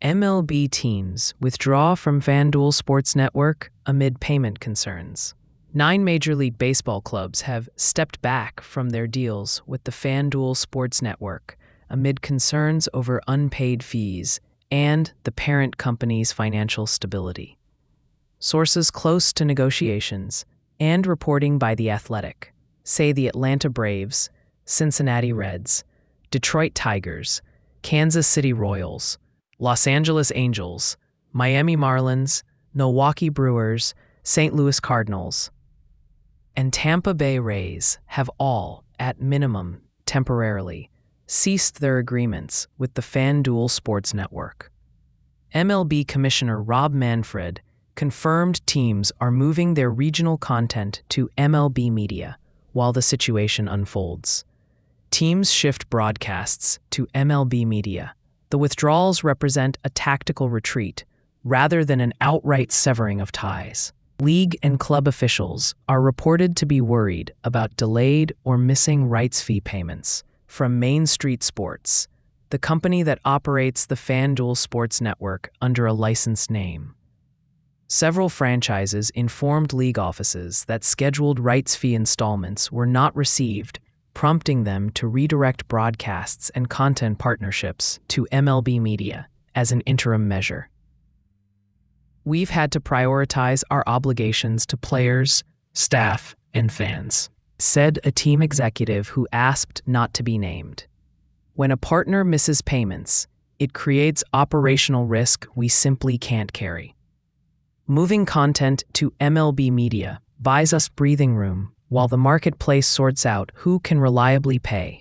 MLB teams withdraw from FanDuel Sports Network amid payment concerns. 9 Major League Baseball clubs have stepped back from their deals with the FanDuel Sports Network amid concerns over unpaid fees and the parent company's financial stability. Sources close to negotiations and reporting by The Athletic say the Atlanta Braves, Cincinnati Reds, Detroit Tigers, Kansas City Royals, Los Angeles Angels, Miami Marlins, Milwaukee Brewers, St. Louis Cardinals, and Tampa Bay Rays have all, at minimum, temporarily, ceased their agreements with the FanDuel Sports Network. MLB Commissioner Rob Manfred confirmed teams are moving their regional content to MLB Media while the situation unfolds. Teams shift broadcasts to MLB Media. The withdrawals represent a tactical retreat rather than an outright severing of ties. League and club officials are reported to be worried about delayed or missing rights fee payments from Main Street Sports, the company that operates the FanDuel Sports Network under a licensed name. Several franchises informed league offices that scheduled rights fee installments were not received, prompting them to redirect broadcasts and content partnerships to MLB Media as an interim measure. "We've had to prioritize our obligations to players, staff, and fans," said a team executive who asked not to be named. "When a partner misses payments, it creates operational risk we simply can't carry. Moving content to MLB Media buys us breathing room while the marketplace sorts out who can reliably pay."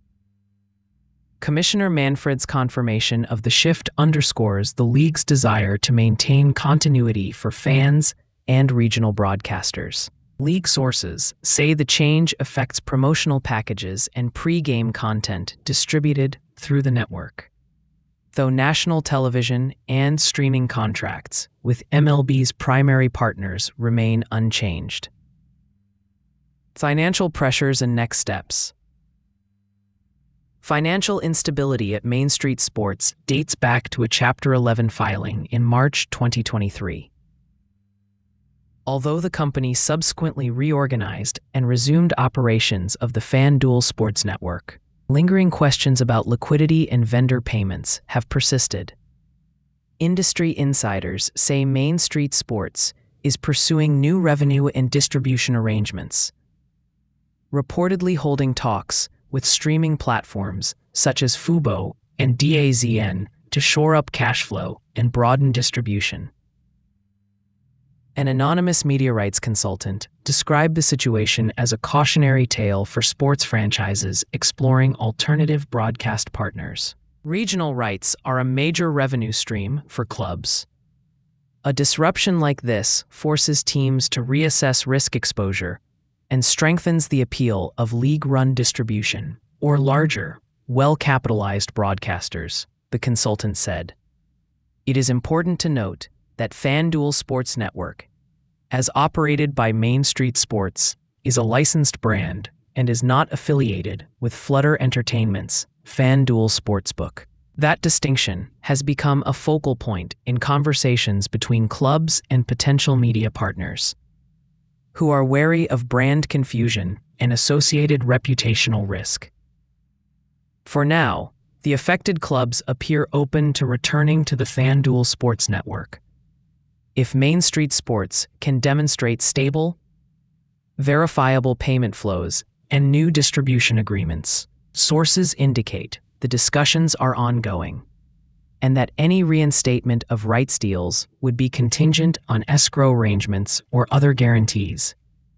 Commissioner Manfred's confirmation of the shift underscores the league's desire to maintain continuity for fans and regional broadcasters. League sources say the change affects promotional packages and pre-game content distributed through the network, though national television and streaming contracts with MLB's primary partners remain unchanged. Financial pressures and next steps. Financial instability at Main Street Sports dates back to a Chapter 11 filing in March 2023. Although the company subsequently reorganized and resumed operations of the FanDuel Sports Network, lingering questions about liquidity and vendor payments have persisted. Industry insiders say Main Street Sports is pursuing new revenue and distribution arrangements, reportedly holding talks with streaming platforms such as Fubo and DAZN to shore up cash flow and broaden distribution. An anonymous media rights consultant described the situation as a cautionary tale for sports franchises exploring alternative broadcast partners. Regional rights are a major revenue stream for clubs. A disruption like this forces teams to reassess risk exposure and strengthens the appeal of league-run distribution or larger, well-capitalized broadcasters, the consultant said. It is important to note that FanDuel Sports Network, as operated by Main Street Sports, is a licensed brand and is not affiliated with Flutter Entertainment's FanDuel Sportsbook. That distinction has become a focal point in conversations between clubs and potential media partners, who are wary of brand confusion and associated reputational risk. For now, the affected clubs appear open to returning to the FanDuel Sports Network if Main Street Sports can demonstrate stable, verifiable payment flows and new distribution agreements. Sources indicate the discussions are ongoing, and that any reinstatement of rights deals would be contingent on escrow arrangements or other guarantees.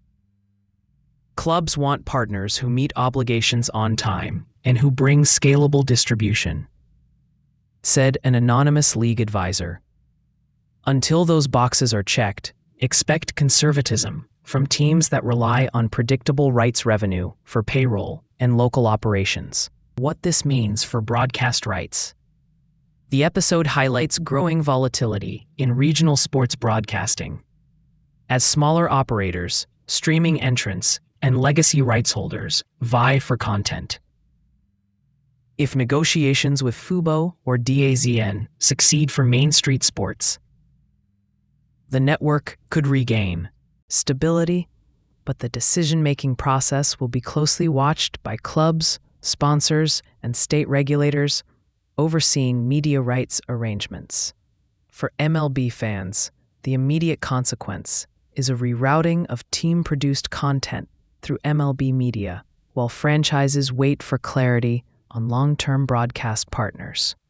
Clubs want partners who meet obligations on time and who bring scalable distribution, said an anonymous league advisor. Until those boxes are checked, expect conservatism from teams that rely on predictable rights revenue for payroll and local operations. What this means for broadcast rights. The episode highlights growing volatility in regional sports broadcasting, as smaller operators, streaming entrants, and legacy rights holders vie for content. if negotiations with Fubo or DAZN succeed for Main Street Sports. The network could regain stability, but the decision-making process will be closely watched by clubs, sponsors, and state regulators overseeing media rights arrangements. For MLB fans, the immediate consequence is a rerouting of team-produced content through MLB Media, while franchises wait for clarity on long-term broadcast partners.